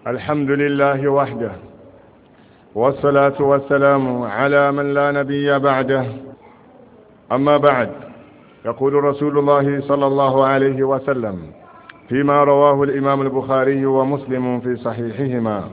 الحمد لله وحده، والصلاة والسلام على من لا نبي بعده. أما بعد، يقول رسول الله صلى الله عليه وسلم فيما رواه الإمام البخاري ومسلم في صحيحهما،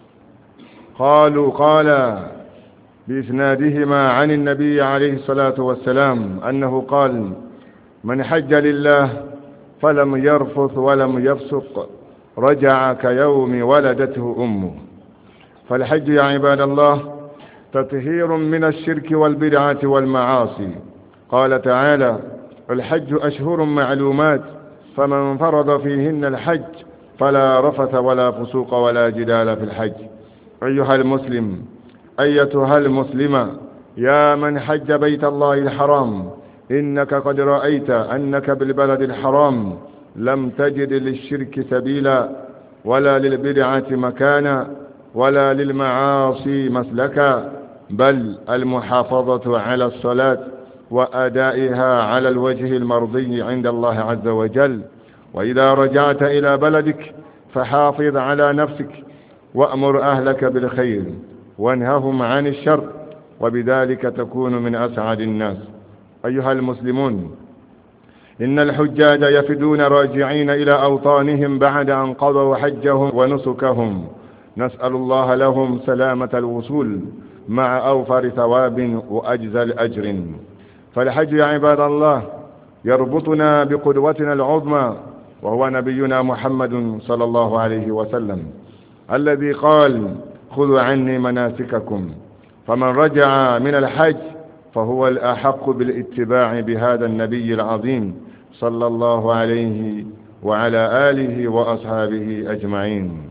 قال بإسنادهما عن النبي عليه الصلاة والسلام أنه قال: من حج لله فلم يرفث ولم يفسق رجع كيوم ولدته أمه. فالحج يا عباد الله تطهير من الشرك والبدعة والمعاصي. قال تعالى: الحج أشهر معلومات فمن فرض فيهن الحج فلا رفث ولا فسوق ولا جدال في الحج. أيها المسلم، أيتها المسلمة، يا من حج بيت الله الحرام، إنك قد رأيت أنك بالبلد الحرام لم تجد للشرك سبيلا، ولا للبدعة مكانا، ولا للمعاصي مسلكا، بل المحافظة على الصلاة وأدائها على الوجه المرضي عند الله عز وجل. وإذا رجعت إلى بلدك فحافظ على نفسك، وأمر أهلك بالخير وانههم عن الشر، وبذلك تكون من أسعد الناس. أيها المسلمون، إن الحجاج يفدون راجعين إلى أوطانهم بعد أن قضوا حجهم ونسكهم، نسأل الله لهم سلامة الوصول مع أوفر ثواب وأجزل أجر. فالحج يا عباد الله يربطنا بقدوتنا العظمى، وهو نبينا محمد صلى الله عليه وسلم، الذي قال: خذوا عني مناسككم. فمن رجع من الحج فهو الأحق بالاتباع بهذا النبي العظيم صلى الله عليه وعلى آله وأصحابه أجمعين.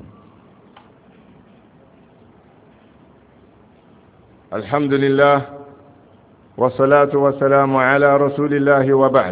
الحمد لله، والصلاة والسلام على رسول الله، وبعد.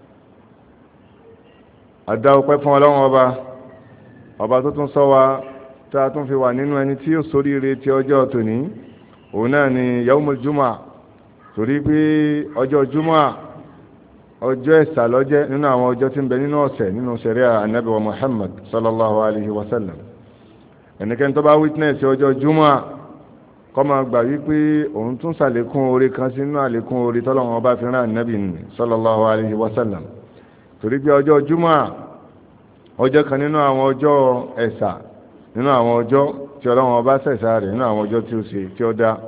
أدعو قفوا لهم ọba tó tún sọ wa tá a tún fi wà nínú ẹni tí ó ṣoríire ti ọjọ́ tòní. òun náà ni yaumul jumu'ah, torí pé ọjọ́ jumu'ah ọjọ́ ẹ̀sà lọ́jẹ́ nínú àwọn ọjọ́ tí ń bẹ nínú ọ̀sẹ̀ nínú ṣẹ̀ríà Ànábì wa Muhammad sallallahu alaihi wasallam. ẹnikẹ́ni tó bá witness ọjọ́ jumu'ah kó máa gbà wípé òun tún ṣàlékún oore kan sínú àlékún oore tọ́lọ́run ọba fi rán Ànábì sallallahu alaihi wasallam. torí pé ọjọ́ jumu'ah ọjọ́ kan nínú àwọn ọjọ́ ẹ̀sà, nínú àwọn ọjọ́ tí Ọlọ́run ọba ṣẹ̀ṣà rẹ̀, nínú àwọn ọjọ́ tí ó dá.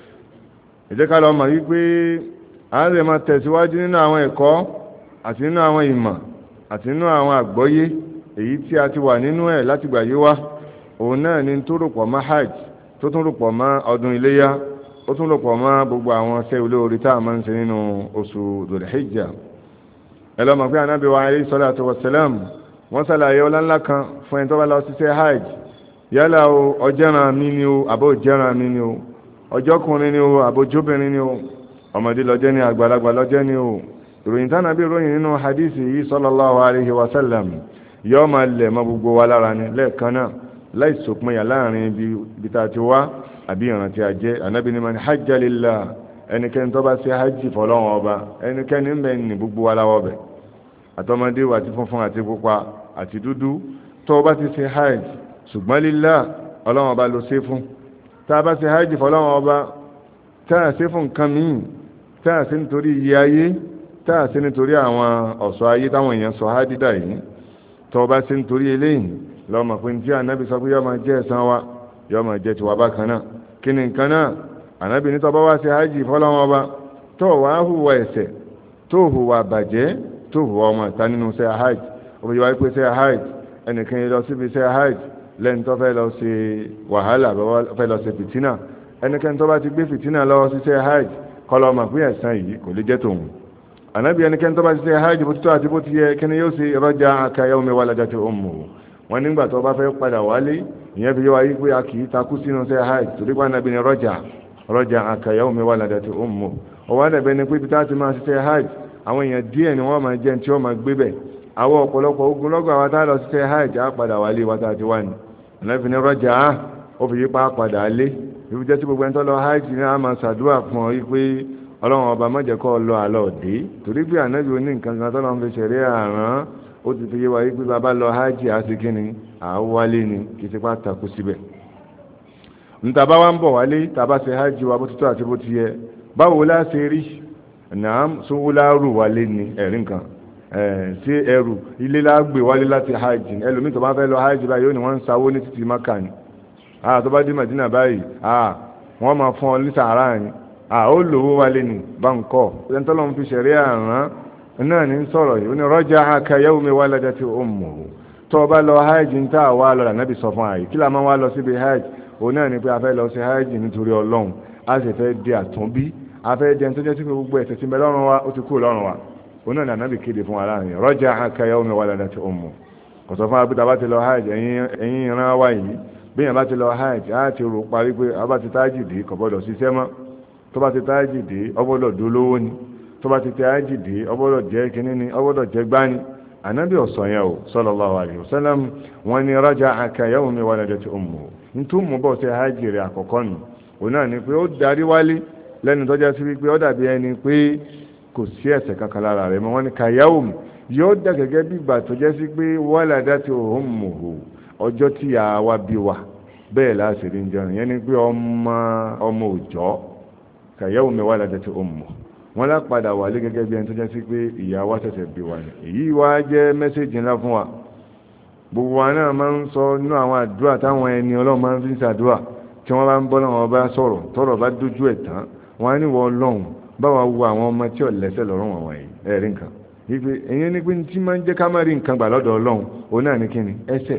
ẹ jẹ́ ká lọ mọ̀ wípé a lè máa tẹ̀síwájú nínú àwọn ẹ̀kọ́ àti nínú àwọn ìmọ̀ àti nínú àwọn àgbọ́yé èyí tí a ti wà nínú ẹ̀ láti gbà yí wá. òun náà ni tó rò pọ̀ mọ́ hajj, tó tún rò pọ̀ mọ́ ọdún iléyá, ó tún rò pọ̀ mọ́ gbogbo àwọn iṣẹ́ olóore tá a máa ń ṣe nínú oṣù Dhul-Hijjah. ẹ lọ mọ̀ pé Ànábì wa alayhi salatu wassalam wọ́n ṣàlàyé ọlá ńlá kan fún ẹni tó bá lọ ṣiṣẹ́ hajj. yálà o ọjọ́ràn mi ni o àbó òjẹ́ràn mi ni o, ọjọ́kùnrin ni o àbójóbìnrin ni o, ọmọdé lọ́jẹ́ ni àgbàlagbà lọ́jẹ́ ni o. ìròyìn tánàbí ròyìn nínú hadisi yìí sallallahu alaihi wasallam yọ́ máa lẹ̀ mọ́ gbogbo wa lára ni lẹ́ẹ̀kan náà, láì sòpinya láàrin ibi tá a ti wá àbí ìran tí a jẹ́. Ànábì ní man hajja lillah, ẹnikẹ́ni tó bá ṣe hajj fọ́lọ́run ọba, ẹnikẹ́ni ń bẹ ní gbogbo wa láwọ́ bẹ̀, àtọmọdé àti funfun àti pupa àti dúdú. tó bá ti ṣe hajj ṣùgbọ́n lillah, ọlọ́run ọba ló ṣe fún. tá a bá ṣe hajj fọ́lọ́run ọba, tá a ṣe fún nǹkan míì, tá a ṣe nítorí iye ayé, tá a ṣe nítorí àwọn ọ̀ṣọ́ ayé táwọn èèyàn sọ hádìdà yìí, tó bá ṣe nítorí eléyìí, lọ́mọ pé tí Ànábì sọ pé yọ́ máa jẹ́ ẹ̀san wa, yọ́ máa jẹ́ tiwa bákan náà. kí ni nǹkan náà? Ànábì ní tó bá wá ṣe hajj fọ́lọ́run ọba, tó wá hùwà ẹ̀ṣẹ̀, tó hùwà bàjẹ́, tó hùwà ọmọ ìta nínú ṣe hajj. òfin yíwa pé ṣe hajj, ẹnìkan lọ síbi ṣe hajj lẹ́ni tó fẹ́ lọ ṣe wàhálà, fẹ́ lọ ṣe fìtínà. ẹnikẹ́ni tó bá ti gbé fìtínà lọ sí ṣe hajj kó lọ mọ̀ pé ẹ̀san yìí kò lè jẹ́ tòun. Ànábì ẹnikẹ́ni tó bá ti ṣe hajj bó ti tó àti bó ti yẹ, kí ni yóò ṣe? raja'a ka yawmi waladati ummuhu. wọ́n nígbà tó bá fẹ́ padà wálé, ìyẹn fi yé wa yí pé a kì í takú sínú ṣe hajj, torí pé Ànábì ní raja'a ka yawmi waladati ummuhu. ọwọ́ àdàbẹ́ ni pé ibi tá a ti máa ṣe hajj, àwọn èèyàn díẹ̀ ni wọ́n máa jẹ́ tí wọ́n máa gbé bẹ̀. àwọn ọ̀pọ̀lọpọ̀ ogunlọ́gọ̀ àwọn tá a lọ sí ṣe hajj á padà wálé wa tá a ti wá ní. Ànábì ní raja'a, ó fi yípa padà lé. ibi jẹ́ tí gbogbo ẹni tó lọ hajj ní a máa ṣàdúrà fún ọ yí pé ọlọ́run ọba má jẹ́ kó lọ àlọ́ dé, torí pé Ànábì oní nǹkan kan tó lọ́n fi ṣẹ̀rí àrán ó ti fi yé wa yí pé bàbá lọ hajj àti kíni àwọlé ni kì í ti pa takú síbẹ̀ ntàbá wa ń bọ̀ wálé tàbá ṣe hajj wa bó ti tó àti bó ti yẹ báwo la ṣe rí náà sówó láàrù wálé ni ẹ̀rí nǹkan sí ẹrù ilé lágbè wálé láti hajj ẹlòmíì tó bá fẹ́ lọ hajj báyìí ó ní wọ́n ń sawó ní títí maka ni tó bá dé Madina báyìí wọ́n máa fún ọ ní sàárà ni ó lówó wálé ni báńkọ́ ẹ̀ńtọ́lọ́mù fi ṣẹ̀rí àrán náà ní sọ̀rọ̀ yìí ó ní raja'aka yawma waladati ummuhu tó bá lọ hajj ń tà wá lọ Ànábì sọ fún àyè kí la máa wá lọ síbi hajj òun náà ni pé a fẹ́ lọ sí hajj nítorí Ọlọ́run a sì fẹ́ di àtúnbí a fẹ́ di ẹni tó jẹ́ sí pé gbogbo ẹ̀ṣẹ̀ tí ń bẹ lọ́rùn wa ó ti kú lọ́rùn wa òun náà ni Ànábì kéde fún wa láàrin raja'aka yawma waladati ummuhu kò sọ fún wa pé tá a bá ti lọ hajj ẹ̀yin ìran wa yìí bí yẹn bá ti lọ hajj á ti rò parí pé a bá ti tájì dé kò gbọ́dọ̀ ṣiṣẹ́ mọ́ tó bá ti tájì dé ó gbọ́dọ̀ dolówó ni tó bá ti tájì dé ó gbọ́dọ̀ jẹ́ kínní ni ó gbọ́dọ̀ jẹ́ gbani Ànábì ọ̀sán yẹn o sallallahu alaihi wasallam wọn ni raja'aka yawma waladati ummuhu nítorí mú bọ́ sí hajj rẹ̀ àkọ́kọ́ nù òun náà ni pé ó darí wálé lẹ́nu tọ́já sí wípé ó dàbí ẹni pé kò sí ẹ̀ṣẹ̀ kankan lára rẹ̀ mọ́ wọn ni kàyáwòm yóò dà gẹ́gẹ́ bí ìgbà tó jẹ́ sí pé waladati ummuhu ọjọ́ tí ìyá wa bí wa bẹ́ẹ̀ láti rí jẹun yẹn ni pé ọmọ òòjọ́ kàyáwòm waladati ummuhu wọn lápadà wálé gẹ́gẹ́ bí ẹni tó jẹ́ sí pé ìyá wa ṣẹ̀ṣẹ̀ bí wa ni èyí wá jẹ́ mẹ́sẹ̀jì ńlá fún wa gbogbo wa náà máa ń sọ nínú àwọn àdúrà táwọn ẹni Ọlọ́run máa ń fi ń ṣàdúrà tí wọ́n bá ń bọ́ lọ́wọ́ bá sọ̀rọ̀ tọ́rọ̀ bá dójú ẹ̀ tán wọ́n á ní wọ́n Ọlọ́run báwa wo àwọn ọmọ tí ò lẹ́sẹ̀ lọ́rùn àwọn yìí ẹ̀rí nǹkan wípé èyí ni pé tí máa ń jẹ́ ká má rí nǹkan gbà lọ́dọ̀ Ọlọ́run òun náà ní kíni ẹ̀ṣẹ̀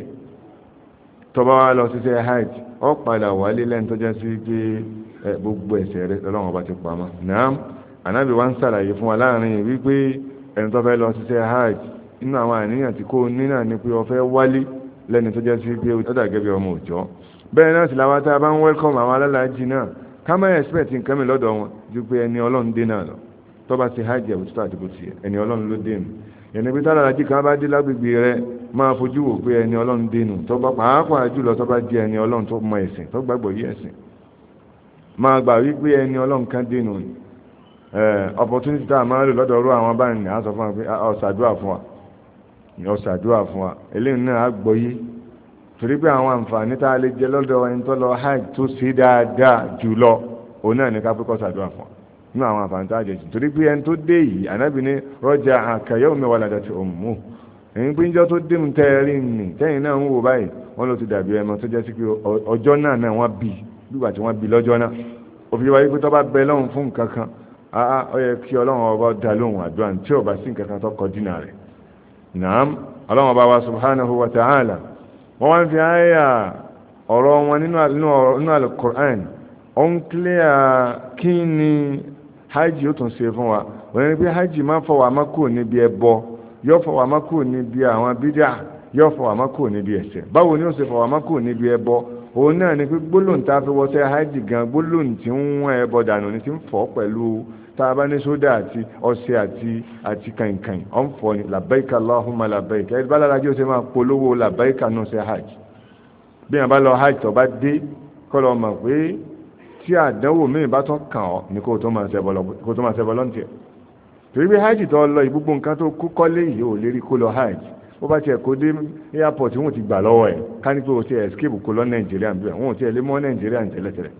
tọ́ba wa lọ ṣiṣẹ́ hajj ó padà wálé lẹ́nu tó jẹ́ sí pé gbogbo ẹ̀ṣẹ̀ rẹ̀ Ọlọ́run ọba ti pamọ́ náà Ànábì wa ń ṣàlàyé fún wa láàrin wípé ẹni tó fẹ́ lọ ṣiṣẹ́ hajj inú àwọn àníyàn tí kò ní náà ni pé ó fẹ́ wálé lẹ́ni tó jẹ́ sí pé ó dà gẹ́gẹ́ bí ọmọ òòjọ́ bẹ́ẹ̀ náà sì làwọn tá a bá ń wẹ́lkọ̀mù àwọn alálàájì náà ká má expect nǹkan mi lọ́dọ̀ wọn ju pé ẹni Ọlọ́run dé náà lọ tó bá ti hajj ẹ̀wù tó àti bó ti yẹ ẹni Ọlọ́run ló dé nù ẹni pé tálàlájì kan bá dé lágbègbè rẹ máa fojú wò pé ẹni Ọlọ́run dé nù tó bá pàápàá jùlọ tó bá jẹ ẹni Ọlọ́run tó mọ ẹ̀sìn tó gbàgbọ́ yí ẹ̀sìn máa gbà wípé ẹni Ọlọ́run kan dé nù opportunity tá a máa lò lọ́dọ̀ ọ̀rọ̀ àwọn báyìí á sọ fún wa pé ọ̀sàdúrà fún wa ọ̀sàdúrà fún wa eléyìí náà á gbọ́yé torí pé àwọn àǹfààní tá a lè jẹ lọ́dọ̀ ẹni tó lọ hajj tó ṣe dáadáa jùlọ òun náà ní ká pé kó ṣàdúrà fún wa nínú àwọn àǹfààní tá a jẹ jù torí pé ẹni tó dé yìí Ànábì ní raja'aka yawma waladati ummuhu èyí pé níjọ́ tó dé mu tẹ́ẹ̀rí nì tẹ́yìn náà ń wò báyìí wọ́n ló ti dàbí ẹmọ tó jẹ́ sí pé ọjọ́ náà wọ́n bí nígbà tí wọ́n bí lọ́jọ́ náà òfin wáyé pé tó bá bẹ lọ́hùn fún nǹkan kan ó yẹ kí Ọlọ́run ọba dá lóhùn àdúrà tí ò bá sí nǹkan kan tó kọ dínà rẹ̀ naam Ọlọ́run ọba wa subhanahu wa ta'ala wọ́n wá ń fi àyà ọ̀rọ̀ wọn nínú al-Qur'an ó ń kílẹ̀ kí ni hajj ó tún ṣe fún wa wọ́n ní pé hajj máa fọwọ́ àmákò níbi ẹbọ yóò fọwọ́ àmákò níbi àwọn bídà yóò fọwọ́ àmákò níbi ẹ̀ṣẹ̀ báwo ni ó ṣe fọwọ́ àmákò níbi ẹbọ òun náà ni pé gbólóhùn tá a fi wọ́sẹ̀ hajj gan gbólóhùn tí ń wọ́n ẹbọ dànù ní ti ń fọ́ pẹ̀lú tá a bá ní sódà àti ọṣẹ àti kàìnkàìn ọ̀n fọ́ ni làbáìkà Allahumma làbáìkà ẹ̀ bá lára jẹ́ ó ṣe máa polówó làbáìkà náà ṣe hajj bí wọn bá lọ hajj tó bá dé kọ́ lọ mọ̀ pé tí àdánwò míì bá tún kàn ọ́ ní kó tó máa ṣẹbọ lọ́ntì torí pé hajj tó lọ ìgbógbó nǹkan tó kó kọ́lé yìí ò lérí kó lọ hajj ó bá tiẹ̀ kó dé airport wọn ti gbà lọ́wọ́ ẹ̀ ká ní pé o ti escape kó lọ Nàìjíríà bí wọn ò tiẹ̀ lé mọ́ Nàìjíríà tẹ́lẹ̀tẹ́lẹ̀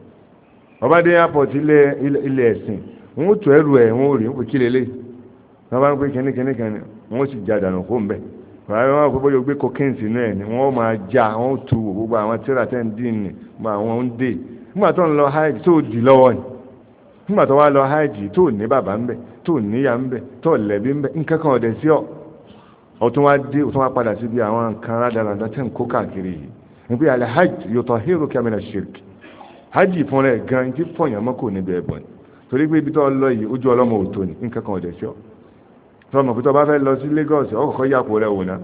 ọba dé airport ilé ẹ̀sìn wọn ò tó ẹrù ẹ̀ wọn ò rí wọn kò kí lélẹ̀ wọn bá ń pè kíní kan wọn ò sì já dànù kó ń bẹ̀ wọn kò bóyá gbé cocaine sínú ẹ̀ ni wọn máa já wọn ò tu gbogbo àwọn tíra tẹ́ ń dín ní gbogbo àwọn ń dè nígbà tó ń lọ hajj tó di lọ́wọ́ ni nígbà tó wá lọ hajj tó ní bàbá ń bẹ̀ tó níyà ń bẹ̀ tó lẹ́bí ń bẹ̀ nǹkan kan ọ̀dẹ̀ sí ọ̀ ọ̀tún wá dé ọ̀tún wá padà síbi àwọn nǹkan rádaràdà tẹ́ ń kó káàkiri yìí nígbà yàrá hajj yutahhiruka mina shirk hajj fún rẹ̀ gan tí fọyàn mọ́ kò níbi ẹ̀bọ̀n ni torí pé ibi tó lọ yìí ojú ọlọ́mọ òtó ni nǹkan kan ọ̀dẹ̀ sí ọ̀ tọmọ pé tó bá fẹ́ lọ sí Lagos ọkọ̀ọ̀kọ̀ yàpò rẹ̀ wò ná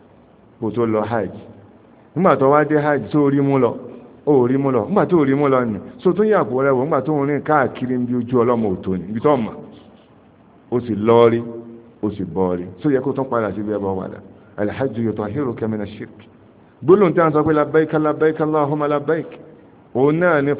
kó tó lọ hajj nígbà tó wá dé hajj tó rí mú lọ ó rí mú lọ nígbà tó rí mú lọ ni so tó yàpò rẹ̀ wò nígbà tó ń rìn káàkiri bí ojú ọlọ́mọ òtó ni ibi tó mọ̀ ó sì lọ rí ó sì bọ́ rí so yẹ kó tún padà síbi ẹbọ wàdà alhajj yutahhiruka mina shirk gbólóhùn tí a ń sọ pé labbaika labbaika Allahumma labbaik òun náà ni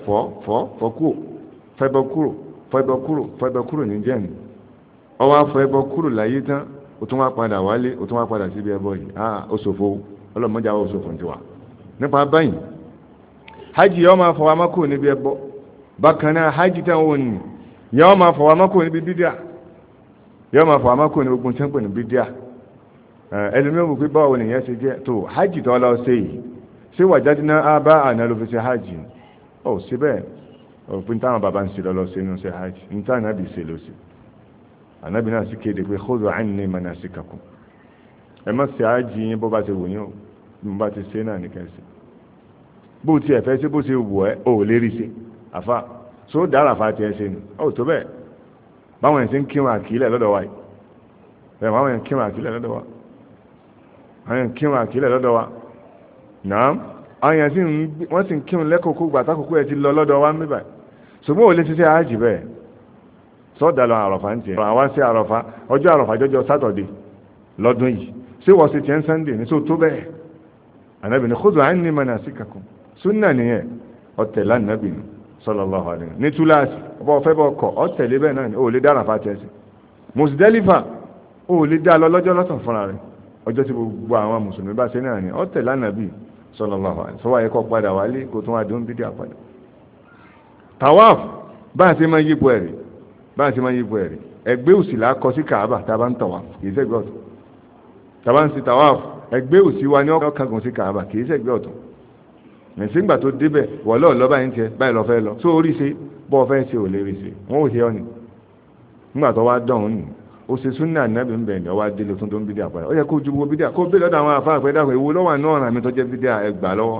fẹ́bọ̀ kúrò ní jẹ́ni ọwọ́ afọ ẹbọ kúrò láyé tán ó tún wá padà wálé ó tún wá padà síbi ẹbọ yìí ó ṣòfò ọlọ́mọdé àwọn òṣòfò ti wà nípa báyìí hajj yóò máa fọwọ́ mọ́kò níbi ẹbọ bákan náà hajj tẹ́ wọ́n ní yóò máa fọwọ́ mọ́kò níbi bídíà yóò máa fọwọ́ mọ́kò níbi ogun tẹ́ńpẹ̀ ní bídíà ẹlòmíràn wò pé báwo nìyẹn ṣe jẹ́ tó hajj tó lọ ṣe yìí ṣé wajadna aba'ana ló fi ṣe hajj ó ṣe bẹ́ẹ̀ òpin táwọn bàbá ń ṣe lọ́lọ́ ṣe inú ṣe hajj ní táwọn ànábì ṣe ló ṣe ànábì náà sì kéde pé khudhu anni manasikakum ẹ má ṣe hajj yín bó bá ṣe wù yín o bí mo bá ti ṣe náà ní kẹsì bó ti ẹ̀fẹ́ ṣe bó ṣe wù ẹ́ ò lè rí ṣe àfa tó dára fa tiẹ̀ ṣe ni ó tó bẹ́ẹ̀ báwọn ẹ̀ ṣe ń kírun àkílẹ̀ lọ́dọ̀ wa yìí báwọn ẹ̀ ń kírun àkílẹ̀ lọ́dọ̀ wa àwọn ẹ̀ ń kírun àkílẹ̀ lọ́dọ̀ wa náà àwọn èèyàn wọ́n sì ń kírun lẹ́kọ̀ọ́kọ́ gbà tákòókò ẹ̀ ti lọ lọ́dọ̀ wa ń bíbà ṣùgbọ́n ò lè ṣiṣẹ́ àjì bẹ́ẹ̀ sọ́ọ̀dà lọ àrọ̀fà ń tiẹ̀ àwọn sí àrọ̀fà ọjọ́ àrọ̀fà jọjọ́ sátọ̀dé lọ́dún yìí ṣé wọ́n ṣe tiẹ̀ ń sànńdé ní tó tó bẹ́ẹ̀ ànábì ní khudhu anni manasikakum súnà nìyẹn ọ̀tẹ̀lá ànábì ní sallallahu alaihi ní túláàsì ọba ọ̀fẹ́ bọ̀ kọ̀ ọ̀tẹ̀lé bẹ́ẹ̀ náà ni ó lè dá àràfà tiẹ̀ sí Muzdalifa ó lè dá lọ lọ́jọ́ lọ́sàn fúnra rẹ̀ ọjọ́ tí gbogbo àwọn mùsùlùmí bá ṣe náà ni ọ̀tẹ̀lá ànábì sallallahu alaihi sọ wáyé kọ́ padà wálé kó tún wá dún bídí àpadà tawaf bá a ṣe máa yípo ẹ̀rí ẹgbẹ́ òsì là kọ sí Kaaba tá a bá ń tawaf kì í ṣẹ́gbẹ́ ọ̀tún tá a bá ń ṣe tawaf ẹgbẹ́ òsì wa ní ọkàn sí Kaaba kì í ṣẹ́gbẹ́ ọ̀tún nígbà tó débẹ̀ wọ́lọ́ lọ báyìí ń tiẹ̀ báyìí lọ fẹ́ lọ tó orí ṣe bọ́ fẹ́ ṣe ò lè rí ṣe wọ́n ò ṣe ọ́ ni nígbà tó wá dọ̀hún ni ó ṣe súnà ànábì ń bẹ̀ ní ọwá délé tó ń bídíà padà ó yẹ kó ju gbogbo bídíà kó bẹ́ẹ̀ lọ́dọ̀ àwọn afárá pẹ́ dàpọ̀ èwo lọ́wọ́ náà ràn mí tó jẹ́ bídíà ẹgbà lọ́wọ́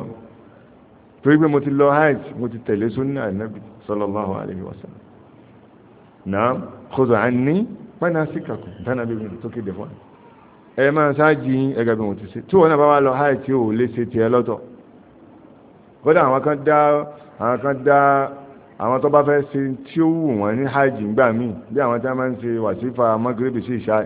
torí pé mo ti lọ hajj mo ti tẹ̀lé súnà ànábì sallallahu alaihi wasallam náà khudhu anni manasikakum tánàbí mi tó kéde fún ẹ máa ṣáàjì ẹgbẹ́ bí mo ti ṣe tí wọn náà bá wá lọ hajj tí ò lè ṣe tiẹ̀ lọ́tọ̀ kódà àwọn kan dá àwọn tó bá fẹ́ ṣe tí ó wù wọ́n ní hajj ńgbà míì bí àwọn tí wọ́n máa ń ṣe wàsífà magrebi sí ìṣá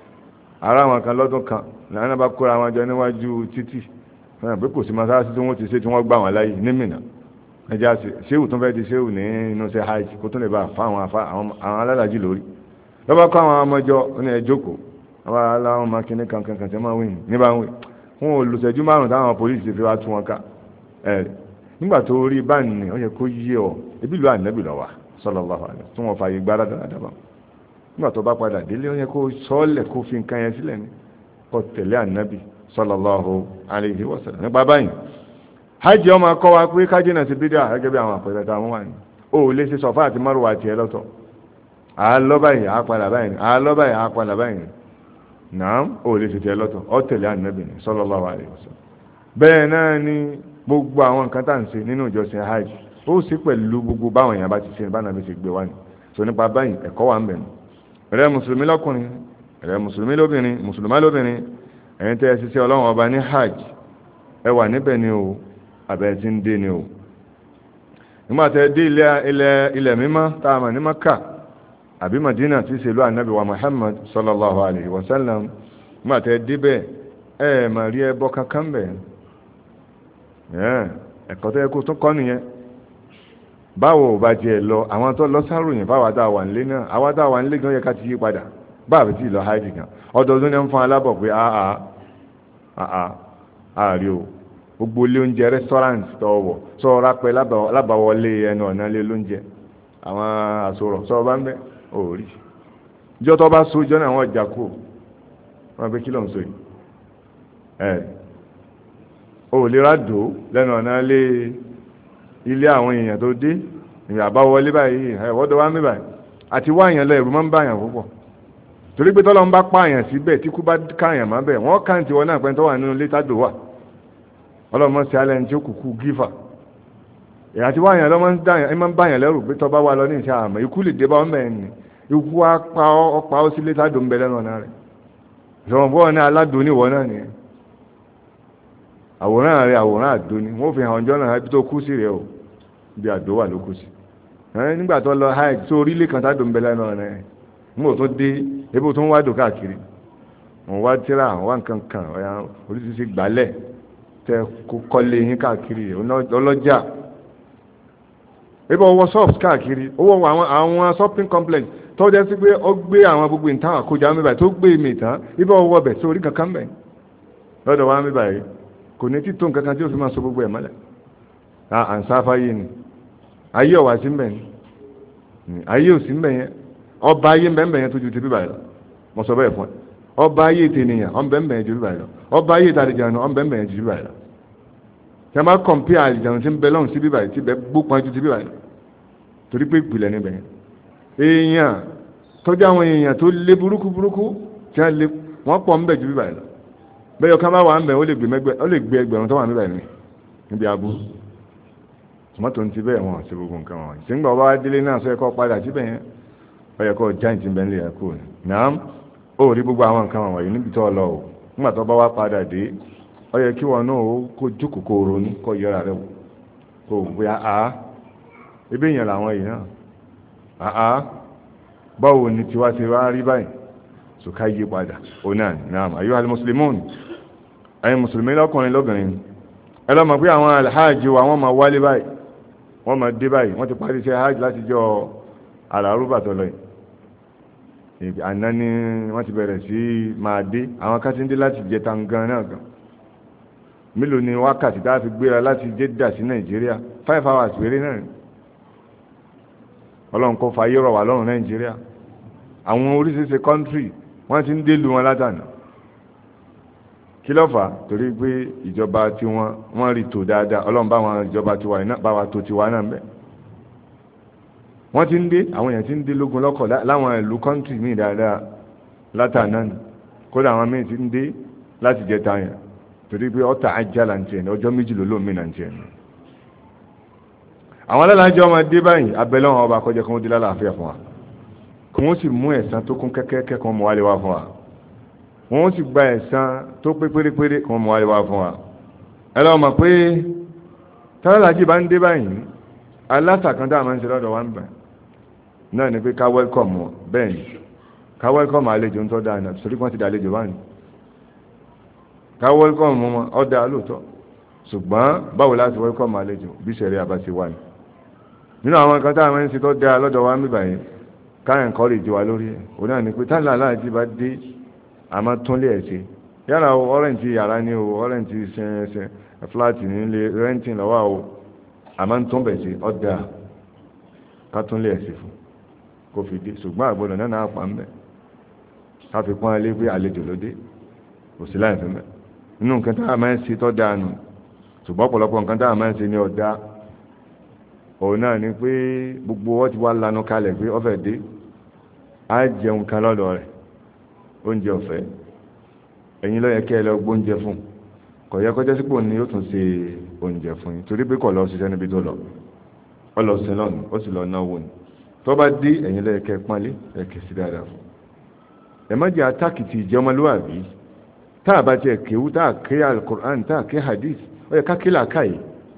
ara àwọn kan lọ́dún kan làwọn bá kóra wọn jọ níwájú títì pé kò sí masáàsì tí wọ́n ti ṣe tí wọ́n gbà wọ́n láyé ní Mínà ẹja ṣéwù tó fẹ́ di ṣéwù ní inú ṣe hajj kó tó lè bá fa àwọn alálàájì lórí lọ́ba kọ́ àwọn ọmọjọ́ ní ẹjọ́kọ̀ àwọn aláwọn ọmọ kìnnì kankan tí wọ́n máa ń wìn ní bá ń wìn wọn ò lùsẹ̀jú márùn táwọn pólísì ti fi wá tú wọn ká nígbà tó rí báyìí ó yẹ kó yé ọ ebi lu ànábì lọ wa sallallahu alaihi tí wọn fààyè gbára dáadáa nígbà tó bá padà délé ó yẹ kó sọọlẹ kó fi nǹkan yẹn sílẹ̀ ní kó tẹ̀lé ànábì sallallahu alaihi wasallam nípa báyìí hajj ọmọ akọ wa pé kájí náà ti bí dáa gẹ́gẹ́ bí àwọn àpẹẹrẹ tá a mú wà ní ó lè ṣe Sọ̀fà àti Márùwà tiẹ̀ lọ́tọ̀ àálọ́ báyìí àápadà báyìí náà ó lè ṣe tiẹ̀ lọ́tọ̀ ó tẹ̀lé ànábì sallallahu alaihi wasallam bẹ́ẹ̀ náà ni gbogbo àwọn nǹkan tá à ń ṣe nínú ìjọsìn hajj ó sì pẹ̀lú gbogbo báwọn èèyàn bá ti ṣe bá nàbí ṣe gbé wá ní so nípa báyìí ẹ̀kọ́ wà ń bẹ̀ ní rẹ mùsùlùmí lọ́kùnrin rẹ mùsùlùmí lóbìnrin mùsùlùmá lóbìnrin ẹ̀yin tẹ́ ẹ ṣiṣẹ́ ọlọ́run ọba ní hajj ẹ wà níbẹ̀ ni o àbẹ̀ tí ń dé ni o nígbà tẹ́ dé ilẹ̀ mímọ́ tá a mọ̀ ní Maka àbí Madina tí ṣe lú ànábì wa Muhammad sallallahu alaihi wasallam nígbà tẹ́ débẹ̀ ẹ mà rí ẹbọ kankan bẹ̀ ẹ̀kọ́ tó yẹ kó tún kọ́ nìyẹn báwo ò bá jẹ́ lọ àwọn tó lọ sáròyìn báwa dá wà nílé náà àwa dá wà nílé gan yẹ ká ti yí padà báàbí tí ì lọ hajj gan ọdọọdún ní ń fún alábọ̀ pé àárí o gbogbo ilé oúnjẹ restaurant tó wọ̀ sọ rápẹ́ lábàwọlé ẹnu ọ̀nà ilé oúnjẹ àwọn àsọ̀rọ̀ sọ bá ń bẹ́ òórí ìjọ tó bá so ìjọ náà wọ́n jà kú wọ́n pé kí ló ń sọ yìí o lè rádò lẹ́nu ọ̀nà ilé àwọn èèyàn tó dé ìrìn àbáwọlé báyìí ẹ̀wọ́dọ̀ wá mí báyìí àti wá àyàn lọ ẹ̀rù máa ń bá àyàn púpọ̀ torí pé tọ́lọ́ ń bá pa àyàn síbẹ̀ tí kú bá káàyàn má bẹ̀ wọ́n káàntì wọn náà pẹ́ tó wà nínú ilé tádò wà ọlọ́mọ sí alẹ́ ní tí ó kùkú gífà èyí àti wá àyàn lọ́mọ ń máa ń bá àyàn lẹ́rù pé tọ́ bá wà lọ ní ìṣe àmọ́ ikú lè dé bá ọmọ ẹni ikú wá pa ó sí ilé tádò ń bẹ lẹ́nu ọ̀nà rẹ̀ ìṣọ̀rọ̀ bọ́ ní aládùn níwọ̀ náà nìyẹn àwòrán rẹ̀ àwòrán àdó ni wọ́n fi hàn ọjọ́ náà ibi tó kú sí rẹ̀ o bí àdó wà ló kú sí nígbà tó lọ hajj tó orílẹ̀ kan tá dòun bẹ lẹ́nu ọ̀nà ẹ̀ nígbà tó dé ebi tó ń wá dò káàkiri wọ́n wá tíra wọ́n wá nǹkan kan oríṣiríṣi gbálẹ̀ tẹ kó kọ́lé yín káàkiri ọlọ́jà ibà owó shops káàkiri owó àwọn shopping complex tó jẹ́ sí pé ó gbé àwọn gbogbo ìtàn àkójá mẹ́bàá tó gbé mi tán ibà owó ọbẹ̀ sórí kankan bẹ̀ lọ́dọ̀ wa mẹ́bàá yìí kò ní tí tó nǹkan kan tí ó fi máa so gbogbo ẹ̀ mọ́lẹ̀ àǹsáfà yìí ni ayé ọ̀wà sí mbẹ̀ ni ayé ò sí mbẹ̀ yẹn ọba ayé mbẹ̀ yẹn tó ju ti bíbà yìí lọ mo sọ bẹ́ẹ̀ fún ẹ ọba ayé tènìyàn ọ̀nbẹ̀ yẹn ju bíbà yìí lọ ọba ayé tàdéjànù ọ̀nbẹ̀ yẹn ju bíbà yìí lọ tí a máa kọ̀mpí àlìjànù tí ń bẹ lọ́hùn sí bíbà yìí tí bẹ gbópọn ju ti bíbà yìí lọ torí pé ìpìlẹ̀ níbẹ̀ yẹn èèyàn tọ́jú àwọn èèyàn tó lé burúkú tí wọ́n pọ̀ ń bẹ̀ ju bíbà yìí lọ bẹ́ẹ̀ ọ̀kan bá wà ń bẹ̀ ó lè gbé ẹgbẹ̀rún tó wà níbà yìí níbi aburú tòmátò ń ti bẹ́ẹ̀ wọn àti gbogbo nǹkan wọn ìsìngbà ọba délé náà sọ ẹ̀kọ́ padà síbẹ̀ yẹn ó yẹ kó jáìntì ń bẹ́ nílé ẹ̀kọ́ ni náà ó rí gbogbo àwọn nǹkan wọ̀nyí níbi tó lọ o nígbà tó bá wá padà dé ó yẹ kí wọn náà ó kó jókòó kó ronú kó yẹra rẹ wò kó gbé ebi èèyàn làwọn yìí náà báwo ni tiwa ti wá rí báyìí sùkà yí padà ó náà náà ayọ́ alimuslimun ẹ̀yin mùsùlùmí lọ́kùnrin lóbìnrin ẹ lọ́ mọ̀ pé àwọn alhaji wa wọ́n máa wálé báyìí wọ́n máa dé báyìí wọ́n ti parí iṣẹ́ hajj láti jọ àlàrúbà tó lọ yìí àná ni wọ́n ti bẹ̀rẹ̀ sí máa dé àwọn kátìndé láti jẹ tangan náà gan mélòó ni wákàtí tá a fi gbéra láti Jeddah sí Nàìjíríà 5 hours péré náà ọlọ́run kó fayé rọ̀ wá lọ́rùn Nàìjíríà àwọn oríṣiríṣi kọ́ńtírì wọ́n ti ń dé lu wọn látànà kí ló fà torí pé ìjọba tí wọ́n rí tò dáadáa ọlọ́run bá wọn ìjọba tiwa iná bá wa tó tiwa náà bẹ́ẹ̀ wọ́n ti ń dé àwọn èèyàn ti ń dé lógun lọ́kọ̀ láwọn ìlú kọ́ńtírì míì dáadáa látànà ni kódà àwọn míì ti ń dé láti jẹta yẹn torí pé ọ̀tá ajá là ń tiẹ̀ ní ọjọ́ méjì ló lóun mí là ń tiẹ̀ ní. àwọn alálàájọ́ máa dé báyìí abẹ́lẹ́ wọn ọba kọjá kan ó dé lálàáfíà fún wa kí wọ́n sì mú ẹ̀san tó kún kẹ́kẹ́ kan mọ́ wálé wá fún wa wọ́n sì gba ẹ̀san tó pé pérépéré kan mọ́ wálé wá fún wa. ẹ lọ́wọ́ mọ̀ pé tálálàájì bá ń dé báyìí alásàkán tá a máa ń ṣe lọ́dọ̀ wa ń bà náà ni pé ká wẹ́lkọ̀mù wọn bẹ́ẹ̀ ni ká wẹ́lkọ̀mù àlejò ń tọ́ dáa náà torí wọ́n ti dà àlejò báyìí ká wẹ́lkọ̀mù wọn ọ̀dà lóòótọ́ ṣùgbọ́n báwo láti wẹ́lkọ̀mù àlejò bí ṣẹ̀rí àbá ti wà ní. nínú àwọn nǹkan tá a máa ń ṣe tó dáa lọ́dọ̀ wa ń bíbà yìí ká ẹ̀ńkọ́rèjì wa lórí ẹ̀ òun náà ni pé táńlá aláàjì bá dé àmọ́ túnlé ẹ̀ ṣe yàrá ọ̀rẹ́ǹtì yàrá ni o ọ̀rẹ́ǹtì ṣe fúláàtì nílé rẹ́ǹtì lọ́wọ́ o àmọ́ ń tún bẹ̀ ṣe ọ̀dà ká túnlé ẹ̀ ṣe fún kó fi dé ṣùgbọ́n àgbọ̀dọ̀ náà náà pa ń bẹ̀ ká fi pọ́n ilé pé àlejò ló dé kò sí láì fi mẹ́ inú nǹkan tá a máa ń ṣe tó dáa nù ṣùgbọ́n ọ̀pọ̀lọpọ̀ nǹkan tá a máa ń ṣe ní ọ̀dà òun náà ni pé gbogbo wọ́n ti wá lanu kalẹ̀ pé ọ̀fẹ́ dé á jẹun kan lọ́dọ̀ rẹ̀ oúnjẹ ọ̀fẹ́ ẹ̀yin ló yẹ kẹ́ ẹ lọ gbóúnjẹ fún kò yẹ kọjá sípò ní ó tún ṣe oúnjẹ fún yín torí pé kò lọ ṣiṣẹ́ níbi tó lọ ọ lọ sí lọ́nà ó sì lọ náwó ni tó bá dé ẹ̀yin ló yẹ kẹ́ ẹ pọ́nlé ẹ kẹ́ sí dáadáa fún ẹ má jẹ́ atákìtì ìjọmọlúwàbí tá a bá tiẹ̀ kéwú tá a ké alukur'an tá a ké hadith ó yẹ ká ké làákàyè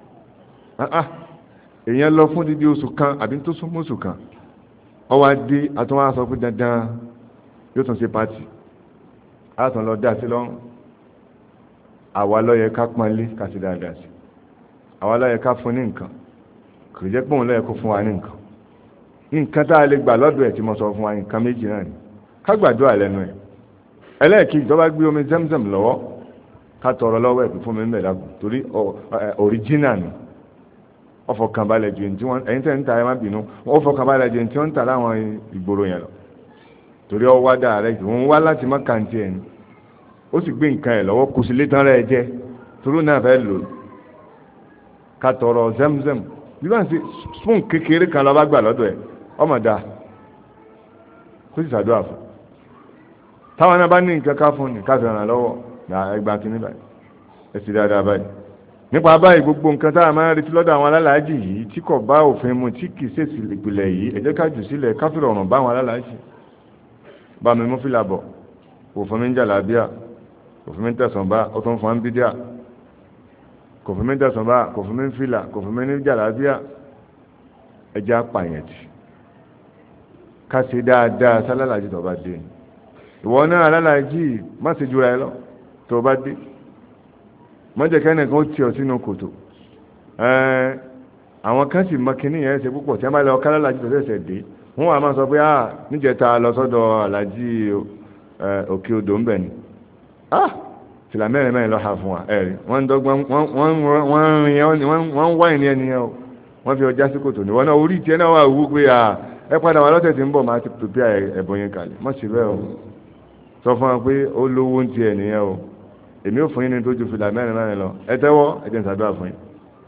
èèyàn lọ fún dídí oṣù kan àbí tó súnmọ́ oṣù kan ó wá dé àtúnwá sọ pé dandan yóò tún ṣe pàtì àtún lọ dá sí lọ́rùn àwa ló yẹ ká pọ́nlé ká sí dáadáa sí àwa ló yẹ ká fún ní nǹkan kò jẹ́ pé òun ló yẹ kó fún wa ní nǹkan tá a lè gbà lọ́dọ̀ ẹ̀ tí mo sọ fún wa nǹkan méjì náà ni ká gbàdúrà lẹ́nu ẹ̀ ẹlẹ́ẹ̀kejì tó bá gbé omi Zamzam lọ́wọ́ ká tọrọ lọ́wọ́ ẹ̀ fún mi mẹ́ta torí original ni ọfọkànbalẹ̀ ju ẹni tí wọ́n ẹ̀yin tẹ́ ń ta ẹ má bínú ọfọkànbalẹ̀ ju ẹni tí wọ́n ń ta láwọn ìgboro yẹn lọ torí ọ wá dáa rẹ òun wá láti má kàǹtì ẹni ó sì gbé nǹkan ẹ̀ lọ́wọ́ kò sí létán rẹ jẹ torí náà fẹ́ lò ká tọrọ Zamzam bí wọ́n ti spoon kékeré kan lọ́ba gbà lọ́dọ̀ ẹ̀ ọmọ dáa kó sì ṣàdúrà fún táwọn náà bá ní nǹkan ká fún ni ká fi ràn lọ́wọ́ ẹgbàá kìíní báyìí ẹ sì dáadáa báyìí nípa báyìí gbogbo nǹkan tá a máa ń retí lọ́dọ̀ àwọn alálàájì yìí tí kò bá òfin mu tí kì í ṣèṣì ìpìlẹ̀ yìí ẹ jẹ́ ká jù sílẹ̀ ká fi rọrùn bá àwọn alálàájì bá mi mú fìlà bọ̀ kò fún mi ń jàlábíà kò fún mi ń tẹ̀sán bá ó tún fún mi ń bídíà kò fún mi ń tẹ̀sán bá kò fún mi ń fìlà kò fún mi ń jàlábíà ẹ jẹ́ apààyàn tì ká ṣe dáadáa sálálàájì tó bá dé ìwọ náà alálàájì má ṣe jura ẹ lọ tó bá dé mọ́jẹ̀ kẹ́nìkan ó tì ọ sínú kòtò àwọn kan sì mọ kíní yẹn ṣe púpọ̀ tí wọ́n bá lọ kálá làjì tó ṣẹ̀ṣẹ̀ dé wọ́n wà máa sọ pé níjẹta lọ sọ́dọ̀ alájì òkè odò ńbẹ̀ ni fìlà mẹ́rin lọ́ha fún wa ẹ̀rí wọ́n ń dọ́gbọ́n wọ́n ń wá ìní ẹni yẹn o wọ́n fi ọjà sí kòtò ní wọ́n náà orí tiẹ̀ náà wà wú pé ẹ padà wà lọ́tẹ̀ tí ń bọ̀ máa ti pèpè ẹ̀bùn yẹn kalẹ̀ mọ́ sí bẹ́ẹ̀ o sọ fún wa pé ó lówó ń tiẹ̀ nìyẹn o èmi ò fún yín ní tó ju fìlà mẹ́rin lọ ẹ tẹ́wọ́ ẹ jẹ́ n ṣàdúrà fún yín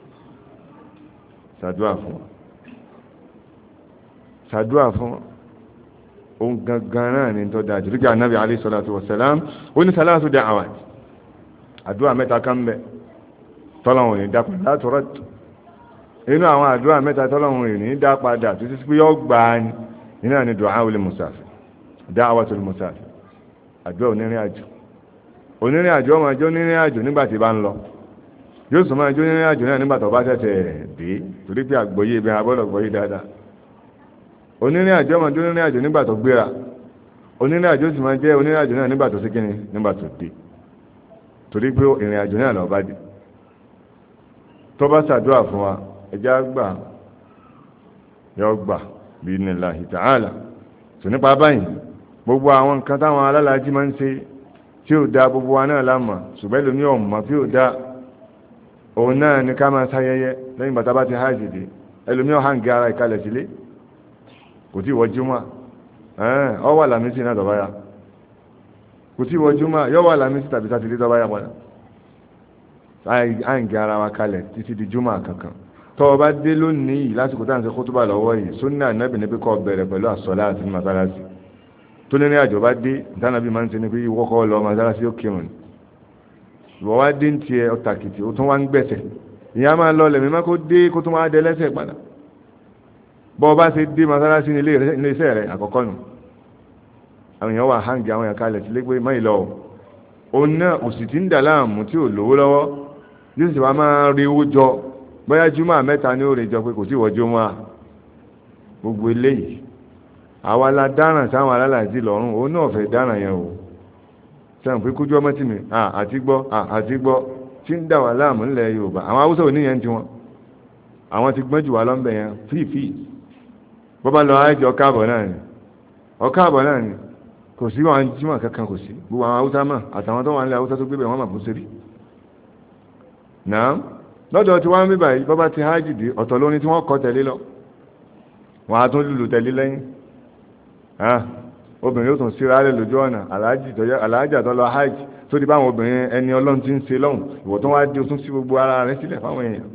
ṣàdúrà fún wa ṣàdúrà fún ohun gangan náà ní tó dáa jùlọ kí Ànábì alayhi salatu wassalam ó ní salatu da'awat àdúrà mẹ́ta kan bẹ tọ́lọ́hun ní dápadà látọ̀rọ̀ inú àwọn àdúrà mẹ́ta tọ́lọ́hun ní dápadà tó ti pé yọ gbà ní iná ní du'aul musafir da'watul musafir àdúrà onírìn àjò ọmọ ẹjọ́ onírìn àjò nígbà tí bá ń lọ yóò sọ máa jó onírìn àjò náà nígbà tó bá tẹ̀sẹ̀ dé torí pé àgbọ́yé ibẹ̀ agbọ́dọ̀ gbọ́yé dáadáa onírìn àjò ọmọ ẹjọ́ onírìn àjò nígbà tó gbéra onírìn àjò sì máa jẹ́ onírìn àjò náà nígbà tó sí kíni nígbà tó dé torí pé ìrìn àjò náà lọ bá dé tó bá ṣàdúrà fún wa ẹjá gbà yọ gbà bi'idhnillahi ta'ala tó nípa báyìí gbogbo àwọn nǹkan táwọn alálàájí máa ń ṣe tí ó dá gbogbo wa náà lámà ṣùgbọ́n lómi ọ̀mọ̀ tí ó dá òun náà ní ká máa sáyẹyẹ lẹ́yìn bàtà bá ti hajj dé ẹlòmí ọ̀hángi ara ìkalẹ̀ sílé kò tí wọ júmọ́ ọ wà lámísì náà tọ́bá ya kò tí wọ júmọ́ yọ wà lámísì tàbí sátidé tọ́bá ya padà àǹgì ara wa kalẹ̀ títí di júmọ́ kankan tọ́ bá dé lónìí lásìkò táà ń ṣe kútúbà lọ́wọ́ yìí súnà nábì ní pé kó bẹ̀rẹ̀ pẹ̀lú àsọ̀lá àti màsálásì tó ní àjọ bá dé ìtànàbí máa ń ṣe ní pé ìwọ́kọ́ lọ màsálásí ó kírun ìwọ́ wá dé ń tiẹ̀ ọ̀tàkìtì ó tún wá ń gbẹ̀sẹ̀ ìyá máa lọ lẹ̀mí má kó dé kó tún wá dé lẹ́sẹ̀ padà bọ́ bá ṣe dé màsálásí ní ilé iṣẹ́ rẹ̀ àkọ́kọ́ nù àwọn èèyàn wà hangi àwọn èèyàn kalẹ̀ sílé pé máyì lọ òun náà òsì tí ń dà láàmú tí ò lówó lọ́wọ́ yóò sì wá máa rí owó jọ bóyá júmọ́ mẹ́ta ní ó rè jọ pé kò sí ìwọ júmọ́ gbogbo eléyìí àwa la dáràn sáwọn alálàájì lọ́rùn òun náà fẹ́ dáràn yẹn o sẹ́wọ̀n pé kójú ọmọ tì mí àti gbọ́ tí ń dà wà láàmú ńlẹ̀ Yorùbá àwọn Haúsá ò níyẹn ti wọn àwọn ti gbọ́n jù wá lọ́nbẹ̀ yẹn fífì bọ́ bá lọ àìjọ ọkáàbọ̀ náà ni kò sí wọn jímọ̀ kankan kò sí gbogbo àwọn Haúsá mọ̀ àtàwọn tó wà nílẹ̀ Haúsá tó gbé bẹ̀ wọ́n mà kó sérí náà lọ́dọ̀ tí wọ́n ń bíbà yìí bọ́ bá ti hájì dé ọ̀tọ̀ lóní tí wọ́n kọ́ tẹ̀lé lọ wọ́n á tún lùlù tẹ̀lé lẹ́yìn obìnrin yóò tún síra rẹ̀ lójú ọ̀nà aláàjà tó lọ hajj tó di báwọn obìnrin ẹni Ọlọ́run ti ń ṣe lọ́hùn ìwọ tó wá dé o tún sí gbogbo ara rẹ̀ sílẹ̀ fáwọn èèyàn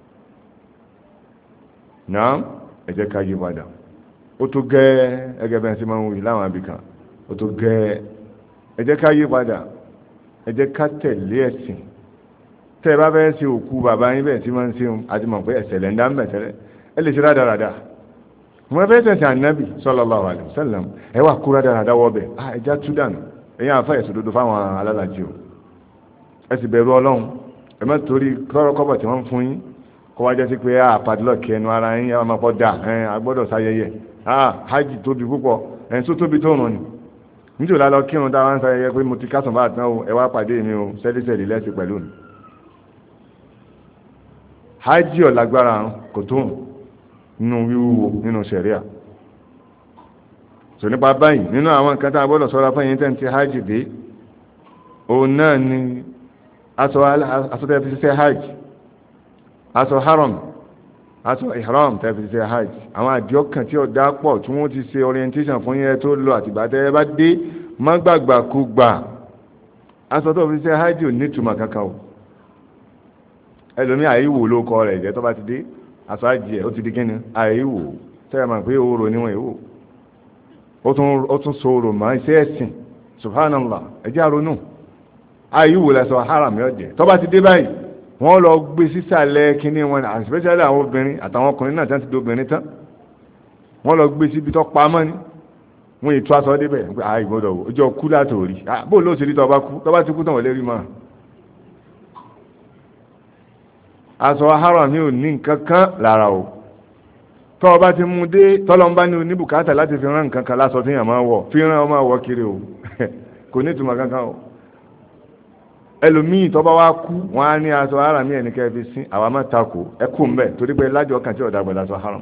náà ẹ jẹ́ ká yí padà ó tó gẹ́ ẹgẹ́ bẹ́ẹ̀ sí máa ń wí láwọn abìkan ó tó gẹ́ ẹ jẹ́ ká yí padà ẹ jẹ́ ká tẹ̀lé ẹ̀sìn tẹ́ ẹ bá fẹ́ ṣe òkú bàbá yín bẹ́ẹ̀ tí máa ń ṣe àti mọ̀ pé ẹ̀sẹ̀ lẹ́ńdá ń bẹ̀ tẹ́lẹ̀ ẹ lè ṣe rádaràdà wọ́n fẹ́ tẹ̀sí ànábì sallallahu alaihi wasallam ẹ wà kúrò dáadáa wọ́ bẹ̀ ẹja tú dànù ẹ̀yìn àfẹ́ ẹ̀sùn dodo fáwọn alálàájì o ẹ sì bẹ̀rù Ọlọ́run ẹ má torí kọ́rọ́kọ́bọ̀ tí wọ́n fún yín kọ́ wá jẹ́ sí pé padlock ẹnu ara yín ẹ máa pọ̀ dà agbọ́dọ̀ sáyẹyẹ hajj tóbi púpọ̀ ẹ̀ tó tóbi tó rùn ni níjò lálọ kírun dáwà ń sáyẹyẹ pé mo ti kásán bá àtàn o ẹ wá pàdé mi o sẹ́lísẹ̀lì lẹ́sìn pẹ̀lú mi hajj ọ̀lágbára kò tó nínú wíwúwo nínú sẹ̀ríà so nípa báyìí nínú àwọn nǹkan tá a gbọ́dọ̀ sọ́ra fún ẹ̀yin tẹ́ ń ti hajj dé òun náà ni aṣọ tẹ́ fi ṣiṣẹ́ hajj aṣọ haram aṣọ ihram tẹ́ fi ṣiṣẹ́ hajj àwọn àjọ kan tí ọ̀dà pọ̀ tí wọ́n ti ṣe orientation fún yẹn tó lọ àtìgbà tẹ́ ẹ bá dé má gbàgbà kú gbà aṣọ tó fi ṣiṣẹ́ hajj ò ní ìtumọ̀ kankan o ẹlòmí àìwò ló kọ rẹ̀ jẹ́ tó bá ti dé aṣọ àjẹ́ ó ti di kíni àìwò tẹ́yà máa pé oòrò níwọ̀n ìwò ó tún so oòrò máa iṣẹ́ ẹ̀sìn subhanallah ẹjẹ́ àrónú àìwò lẹ́sọ haram yọ jẹ́ tó bá ti dé báyìí wọ́n lọ gbé sísàlẹ̀ kíní wọn especially àwọn obìnrin àtàwọn ọkùnrin náà tí wọ́n ti di obìnrin tán wọ́n lọ gbé síbi tó pamọ́ ni wọ́n ètò aṣọ débẹ̀ àìgbọ́dọ̀ ojú ọkú látòrí bó ló ṣe rí tó bá ti kú tán wọ́n lè rí mọ́ aṣọ haram ní òní nǹkan kan lára o tọ́ ọba ti mú dé tọ́lọ́mbá ní oníbùkátà láti fi rán nǹkan kan lásọ tí yàn máa wọ̀ fi rán ọmọ wọ̀ kiri o kò ní ìtumọ̀ kankan o ẹlòmíì tó bá wá kú wọn á ní aṣọ haram ẹni kẹ́ fi sin àwa máa takò ẹ kú mbẹ torí pé lájọ kan tí ọ̀dà gbẹ̀dẹ̀ aṣọ haram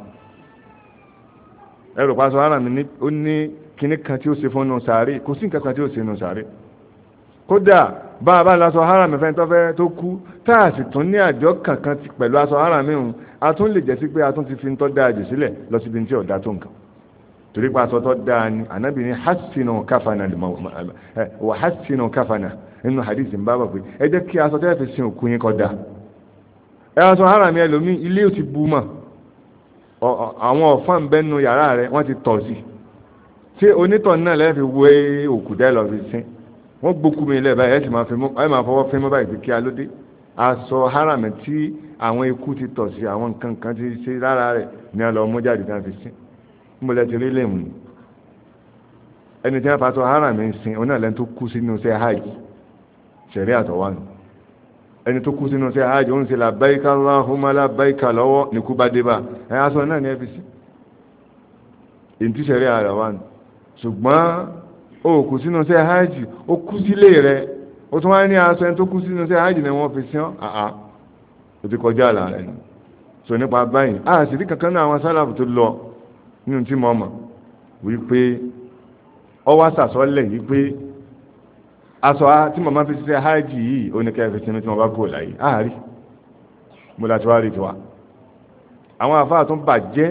ẹrù pa aṣọ haram ó ní kíní kan tí ó ṣe fún nù sàárè kò sí nǹkan kan tí ó ṣe nù sàárè kódà bá a bá lọ aṣọ haram ẹ̀fẹ́ tó fẹ́ tó kú tá a sì tún ní àjọ kankan pẹ̀lú aṣọ haram mìíràn a tún lè jẹ́ sí pé a tún ti fi ń tọ́ dáa jù sílẹ̀ lọ síbi tí ọ̀dà tó nǹkan torí pé aṣọ tó dáa ni ànábì ní hasinu káfánà wà hasinu káfánà nínú hadith ń bá bọ̀ pé ẹ jẹ́ kí aṣọ tẹ́lẹ̀ fi sin òkú yín kódà ẹ aṣọ haram ẹlòmíì ilé ò ti bu mọ́ àwọn ọ̀fọ́n ń bẹ́nu yàrá rẹ̀ wọ́n ti tọ̀ sí tí onítọ̀ náà lẹ́ẹ̀ fi wé òkú dẹ́ lọ fi sin wọ́n gbókú mi lẹ́ẹ̀ báyìí ẹ máa fọwọ́ fín mọ́ báyìí pé kí a ló dé aṣọ haram tí àwọn ikú ti tọ̀ sí àwọn nǹkan kan ti ṣe lára rẹ̀ ní a lọ mú jáde náà fi sin níbo lẹ ti rí lẹ́mù ni ẹni tí wọ́n fa aṣọ haram ń sin oní àlẹ́ tó kú sínú iṣẹ́ hajj ṣẹ̀rí àtọ̀wá nù ẹni tó kú sínú iṣẹ́ hajj ó ń ṣe labbaika Allahumma labbaika lọ́wọ́ ní kú bá dé bá ẹ aṣọ náà ní ẹ fi sí èyí tí ṣẹ̀rí àtọ̀wá nù ṣùgbọ́n ó kú sínú iṣẹ́ hajj ó kú sílé rẹ̀ ó tún wá ní aṣọ ẹni tó kú sínú iṣẹ́ hajj ni wọ́n fi sí ọ́ ó ti kọjá àlà rẹ̀ nù so nípa báyìí sì rí kankan náà àwọn sálàfù tó lọ nínú tí mo mọ̀ wípé ọwọ́ sàsọ́lẹ̀ wípé aṣọ tí mo máa fi ṣiṣẹ́ hajj yìí ó ní kẹfẹ́ sínú tí mo bá kúrò láyé àárí mo láti wá rí tiwa àwọn àfáà tún bàjẹ́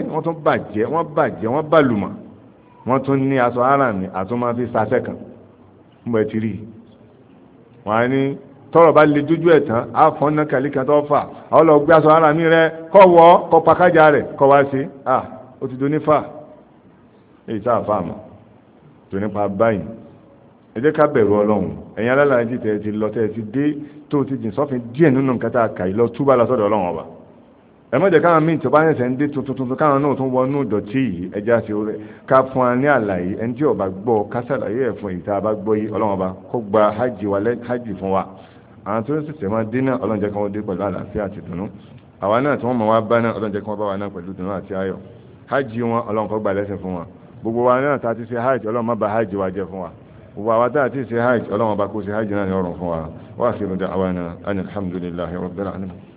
wọ́n bàlùmọ̀ wọ́n tún ní aṣọ ara mi àtún máa fi ṣaṣẹ́ kan mo ẹ̀ ti rí wọ́n á ní tọ́rọ̀ bá lè dójú ẹ̀ tán á fọ́n náà kàlí kan tó fà á lọ gbé aṣọ ara mi rẹ kọ́ wọ́ kọ́ pakájà rẹ̀ kọ́ wá sí ó ti do nífà èyí tá a fà mọ́ tó nípa báyìí ẹ jẹ́ ká bẹ̀rù ọlọ́run ẹ̀yin alálàájì tẹ̀ ti lọ tẹ̀ ti dé tó ti jìn sọ́fin díẹ̀ nínú nǹkan tá a kà yìí lọ túbà lọ sọ́dọ̀ ọlọ́run ọba ẹ má jẹ́ káwọn míì tó bá yẹn sẹ́ ń dé tuntun káwọn náà tún wọnú ìdọ̀tí yìí ẹja sí orí ká fún wa ní àlàyé ẹni tí ó bá gbọ́ ká ṣàlàyé ẹ̀ fún èyí tá a bá gbọ́ yìí ọlọ́run ọba kó gba hajj fún wa àwọn tó ń sèse máa dé náà ọlọ́run jẹ́ kí wọ́n dé pẹ̀lú àlàáfíà àti dùnú àwa náà tí wọ́n mọ̀ wá bá náà ọlọ́run jẹ́ kí wọ́n bá wa náà pẹ̀lú dùnú àti ayọ̀ hajj wọn ọlọ́run kó gbà lẹ́sìn fún wọn gbogbo wa náà tá a ti ṣe hajj ọlọ́run má bà hajj wa jẹ́ fún wa gbogbo àwa tá a ti ṣe hajj ọlọ́run bá kó ṣe hajj náà ní ọrùn fún wa wa akhiru da'wana anil hamdulillahi rabbil alamin.